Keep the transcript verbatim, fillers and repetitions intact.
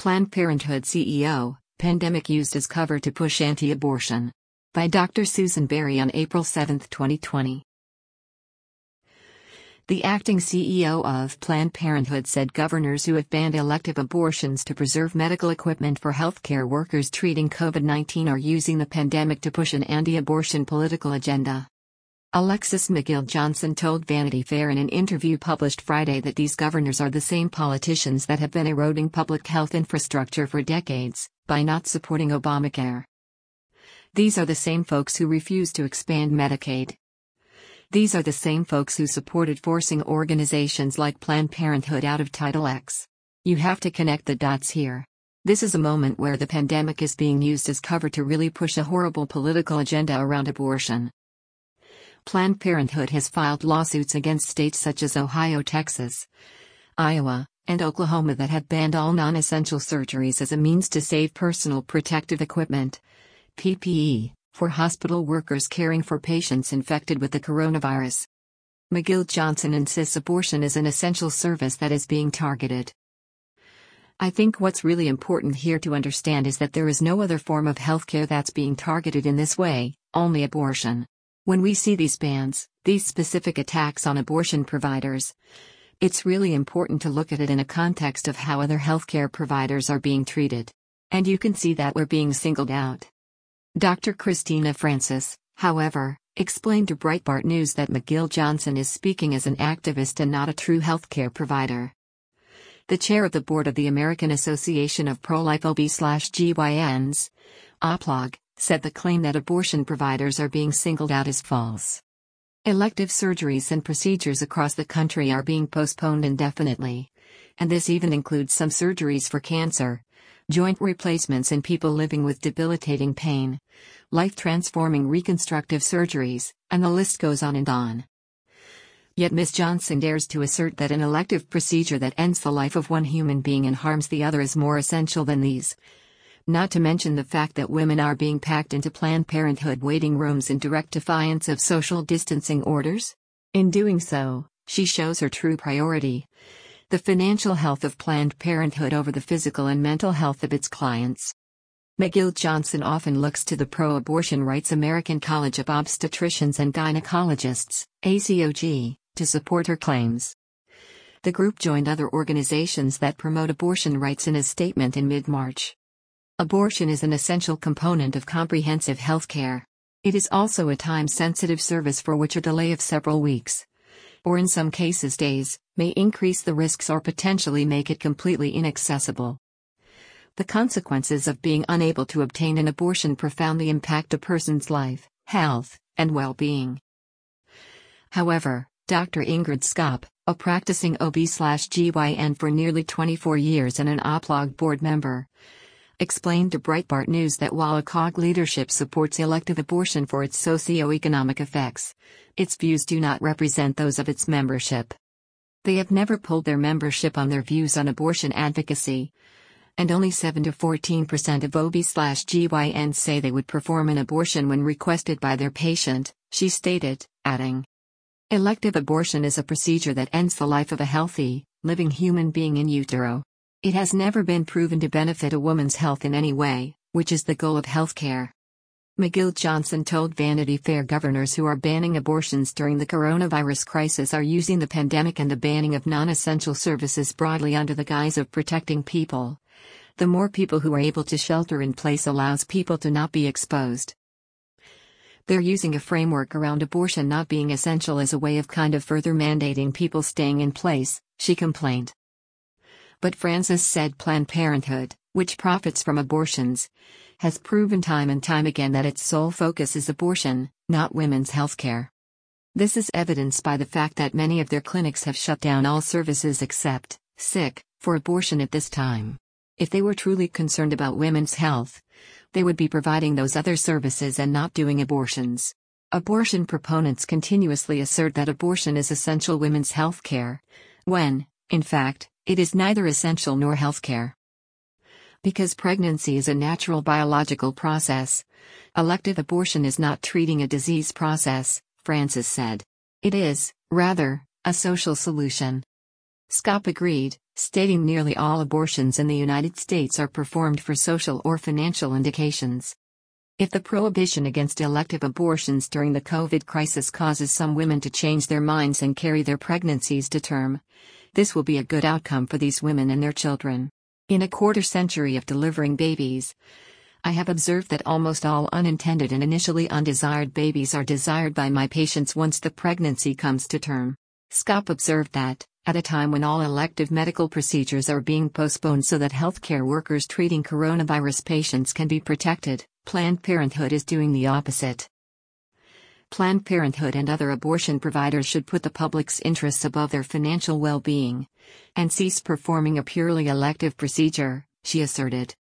Planned Parenthood C E O, Pandemic Used as Cover to Push Anti-Abortion. By Doctor Susan Berry on April seventh, twenty twenty. The acting C E O of Planned Parenthood said governors who have banned elective abortions to preserve medical equipment for healthcare workers treating COVID nineteen are using the pandemic to push an anti-abortion political agenda. Alexis McGill Johnson told Vanity Fair in an interview published Friday that these governors are the same politicians that have been eroding public health infrastructure for decades by not supporting Obamacare. These are the same folks who refuse to expand Medicaid. These are the same folks who supported forcing organizations like Planned Parenthood out of Title X. You have to connect the dots here. This is a moment where the pandemic is being used as cover to really push a horrible political agenda around abortion. Planned Parenthood has filed lawsuits against states such as Ohio, Texas, Iowa, and Oklahoma that have banned all non-essential surgeries as a means to save personal protective equipment, P P E, for hospital workers caring for patients infected with the coronavirus. McGill Johnson insists abortion is an essential service that is being targeted. I think what's really important here to understand is that there is no other form of healthcare that's being targeted in this way, only abortion. When we see these bans, these specific attacks on abortion providers, it's really important to look at it in a context of how other healthcare providers are being treated. And you can see that we're being singled out. Doctor Christina Francis, however, explained to Breitbart News that McGill Johnson is speaking as an activist and not a true healthcare provider. The chair of the board of the American Association of Pro-Life O B G Y Ns, A P L O G, said the claim that abortion providers are being singled out is false. Elective surgeries and procedures across the country are being postponed indefinitely. And this even includes some surgeries for cancer, joint replacements in people living with debilitating pain, life-transforming reconstructive surgeries, and the list goes on and on. Yet Miz Johnson dares to assert that an elective procedure that ends the life of one human being and harms the other is more essential than these. Not to mention the fact that women are being packed into Planned Parenthood waiting rooms in direct defiance of social distancing orders. In doing so, she shows her true priority: the financial health of Planned Parenthood over the physical and mental health of its clients. McGill Johnson often looks to the pro-abortion rights American College of Obstetricians and Gynecologists, A C O G, to support her claims. The group joined other organizations that promote abortion rights in a statement in mid-March. Abortion is an essential component of comprehensive health care. It is also a time-sensitive service for which a delay of several weeks, or in some cases days, may increase the risks or potentially make it completely inaccessible. The consequences of being unable to obtain an abortion profoundly impact a person's life, health, and well-being. However, Doctor Ingrid Skop, a practicing O B G Y N for nearly twenty-four years and an A P L O G board member, explained to Breitbart News that while A C O G leadership supports elective abortion for its socio-economic effects, its views do not represent those of its membership. They have never polled their membership on their views on abortion advocacy, and only seven to fourteen percent of O B G Y Ns say they would perform an abortion when requested by their patient, she stated, adding, "Elective abortion is a procedure that ends the life of a healthy, living human being in utero. It has never been proven to benefit a woman's health in any way, which is the goal of healthcare." McGill Johnson told Vanity Fair governors who are banning abortions during the coronavirus crisis are using the pandemic and the banning of non-essential services broadly under the guise of protecting people. The more people who are able to shelter in place allows people to not be exposed. They're using a framework around abortion not being essential as a way of kind of further mandating people staying in place, she complained. But Francis said Planned Parenthood, which profits from abortions, has proven time and time again that its sole focus is abortion, not women's health care. This is evidenced by the fact that many of their clinics have shut down all services except, sick, for abortion at this time. If they were truly concerned about women's health, they would be providing those other services and not doing abortions. Abortion proponents continuously assert that abortion is essential women's health care, when, in fact, it is neither essential nor healthcare. Because pregnancy is a natural biological process, elective abortion is not treating a disease process, Francis said. It is, rather, a social solution. Scop agreed, stating nearly all abortions in the United States are performed for social or financial indications. If the prohibition against elective abortions during the COVID crisis causes some women to change their minds and carry their pregnancies to term, this will be a good outcome for these women and their children. In a quarter century of delivering babies, I have observed that almost all unintended and initially undesired babies are desired by my patients once the pregnancy comes to term. Scop observed that, at a time when all elective medical procedures are being postponed so that healthcare workers treating coronavirus patients can be protected, Planned Parenthood is doing the opposite. Planned Parenthood and other abortion providers should put the public's interests above their financial well-being and cease performing a purely elective procedure, she asserted.